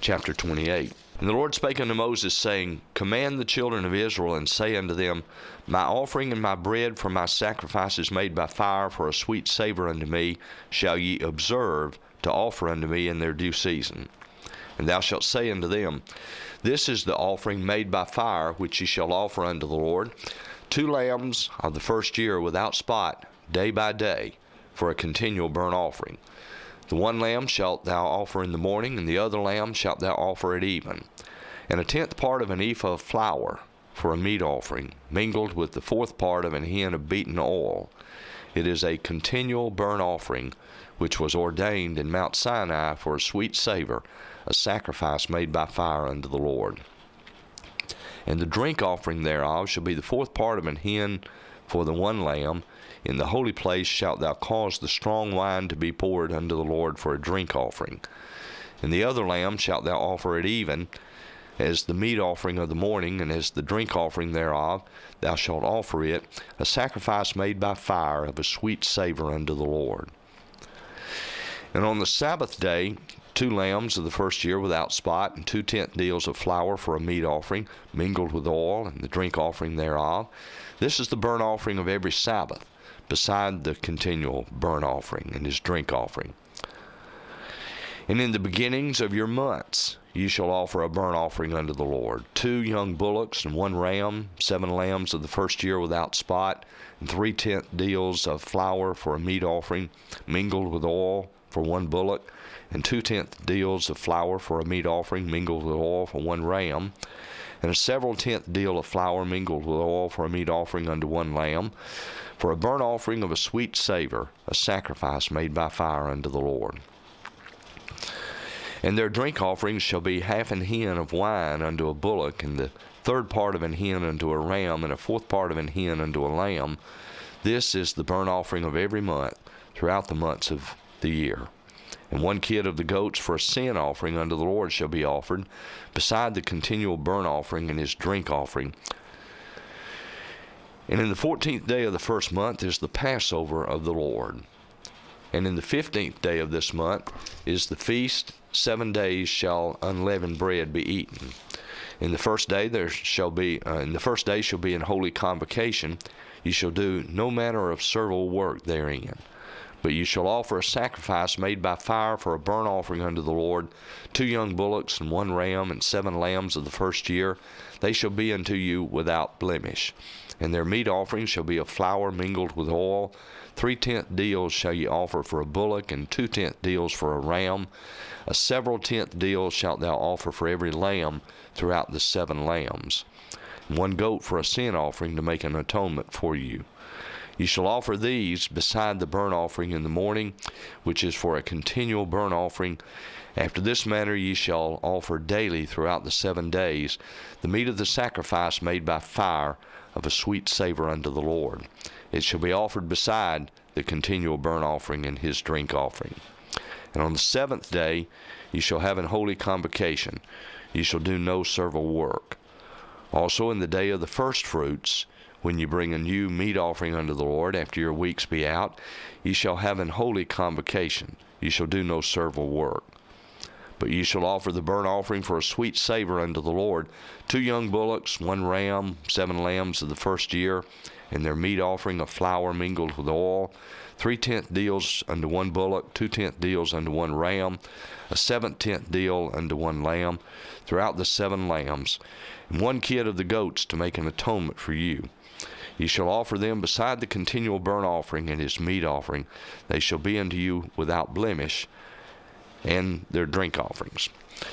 chapter 28. And the Lord spake unto Moses, saying, Command the children of Israel, and say unto them, My offering and my bread for my sacrifices made by fire for a sweet savor unto me shall ye observe to offer unto me in their due season. And thou shalt say unto them, This is the offering made by fire which ye shall offer unto the Lord, 2 lambs of the first year without spot, day by day, for a continual burnt offering. The one lamb shalt thou offer in the morning, and the other lamb shalt thou offer at even. And 1/10 part of an ephah of flour for a meat offering, mingled with the 4th part of an hin of beaten oil. It is a continual burnt offering, which was ordained in Mount Sinai for a sweet savor, a sacrifice made by fire unto the Lord. And the drink offering thereof shall be the 4th part of an hin for the one lamb. In the holy place shalt thou cause the strong wine to be poured unto the Lord for a drink offering. And the other lamb shalt thou offer at even, as the meat offering of the morning, and as the drink offering thereof, thou shalt offer it, a sacrifice made by fire of a sweet savor unto the Lord. And on the Sabbath day, 2 lambs of the first year without spot, and 2/10 deals of flour for a meat offering, mingled with oil, and the drink offering thereof. This is the burnt offering of every Sabbath, beside the continual burnt offering and his drink offering. And in the beginnings of your months ye shall offer a burnt offering unto the Lord, 2 young bullocks and 1 ram, 7 lambs of the first year without spot, and 3/10 deals of flour for a meat offering, mingled with oil for 1 bullock, and 2/10 deals of flour for a meat offering, mingled with oil for 1 ram, and a several 10th deal of flour mingled with oil for a meat offering unto 1 lamb, for a burnt offering of a sweet savor, a sacrifice made by fire unto the Lord. And their drink offerings shall be 1/2 an hin of wine unto a bullock, and the 3rd part of an hin unto a ram, and a 4th part of an hin unto a lamb. This is the burnt offering of every month throughout the months of the year. And 1 kid of the goats for a sin offering unto the Lord shall be offered, beside the continual burnt offering and his drink offering. And in the 14th day of the first month is the Passover of the Lord. And in the 15th day of this month is the feast. 7 days shall unleavened bread be eaten. In the first day shall be in holy convocation. Ye shall do no manner of servile work therein. But you shall offer a sacrifice made by fire for a burnt offering unto the Lord, 2 young bullocks and 1 ram, and 7 lambs of the first year. They shall be unto you without blemish. And their meat offering shall be of flour mingled with oil. 3/10 deals shall ye offer for a bullock, and 2/10 deals for a ram. A several 10th deal shalt thou offer for every lamb throughout the 7 lambs. And 1 goat for a sin offering to make an atonement for you. Ye shall offer these beside the burnt offering in the morning, which is for a continual burnt offering. After this manner ye shall offer daily throughout the 7 days the meat of the sacrifice made by fire of a sweet savor unto the Lord. It shall be offered beside the continual burnt offering and his drink offering. And on the 7th day ye shall have an holy convocation. Ye shall do no servile work. Also in the day of the first fruits, when you bring a new meat offering unto the Lord, after your weeks be out, ye shall have an holy convocation. Ye shall do no servile work. But ye shall offer the burnt offering for a sweet savor unto the Lord, 2 young bullocks, 1 ram, 7 lambs of the first year, and their meat offering of flour mingled with oil, 3/10 deals unto 1 bullock, 2/10 deals unto 1 ram, a 7/10 deal unto 1 lamb, throughout the 7 lambs, and 1 kid of the goats to make an atonement for you. Ye shall offer them beside the continual burnt offering and his meat offering. They shall be unto you without blemish, and their drink offerings.